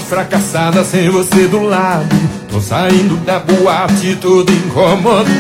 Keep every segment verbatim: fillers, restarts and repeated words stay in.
fracassada sem você do lado. Tô saindo da boate todo incomodado.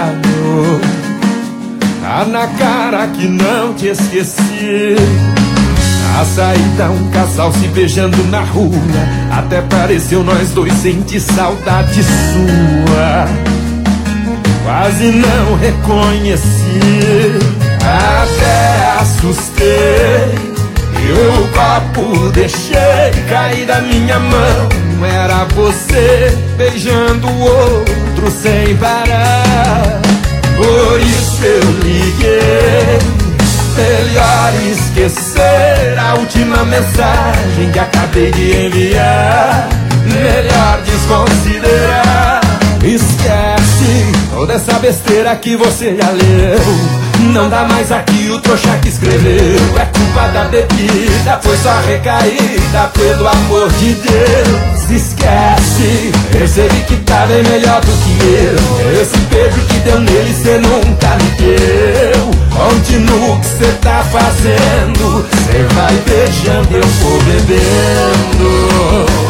Tá na cara que não te esqueci. Na saída um casal se beijando na rua. Até pareceu nós dois sentir saudade sua. Quase não reconheci, até assustei. E o copo deixei cair da minha mão. Era você beijando o outro sem parar. Por isso eu liguei. Melhor esquecer a última mensagem que acabei de enviar. Melhor desconsiderar. Esquece toda essa besteira que você já leu. Não dá mais aqui o trouxa que escreveu. É culpa da bebida, foi só recaída. Pelo amor de Deus, esquece. Percebi que tá bem melhor do que eu. Esse beijo que deu nele cê nunca me deu. Continua o que cê tá fazendo. Cê vai beijando, eu vou bebendo.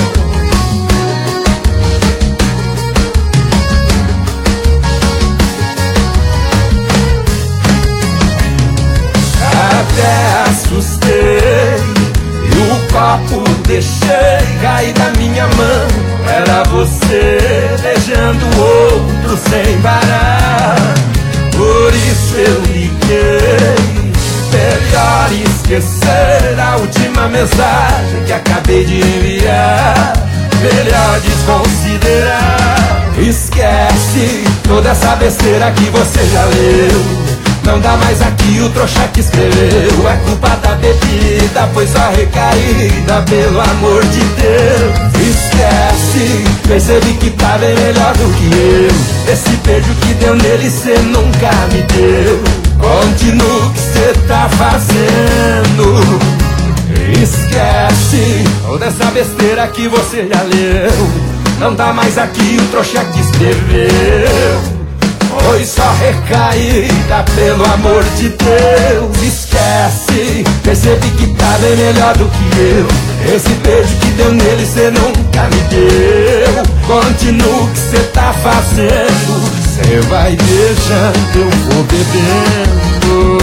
Até assustei. E o copo deixei cair da minha mão. Era você beijando o outro sem parar. Por isso eu liguei. Melhor esquecer a última mensagem que acabei de enviar. Melhor desconsiderar. Esquece toda essa besteira que você já leu. Não dá mais aqui o trouxa que escreveu. É culpa da bebida, foi só recaída. Pelo amor de Deus, esquece. Percebi que tá bem melhor do que eu. Esse beijo que deu nele cê nunca me deu. Continua o que cê tá fazendo. Esquece toda essa besteira que você já leu. Não dá mais aqui o trouxa que escreveu. Foi só recaída, pelo amor de Deus. Esquece, percebi que tá bem melhor do que eu. Esse beijo que deu nele cê nunca me deu. Continua o que cê tá fazendo. Cê vai beijando, eu vou bebendo.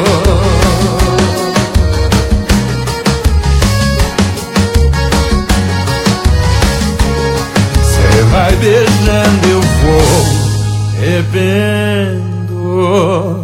Cê vai beijando, eu vou bebendo.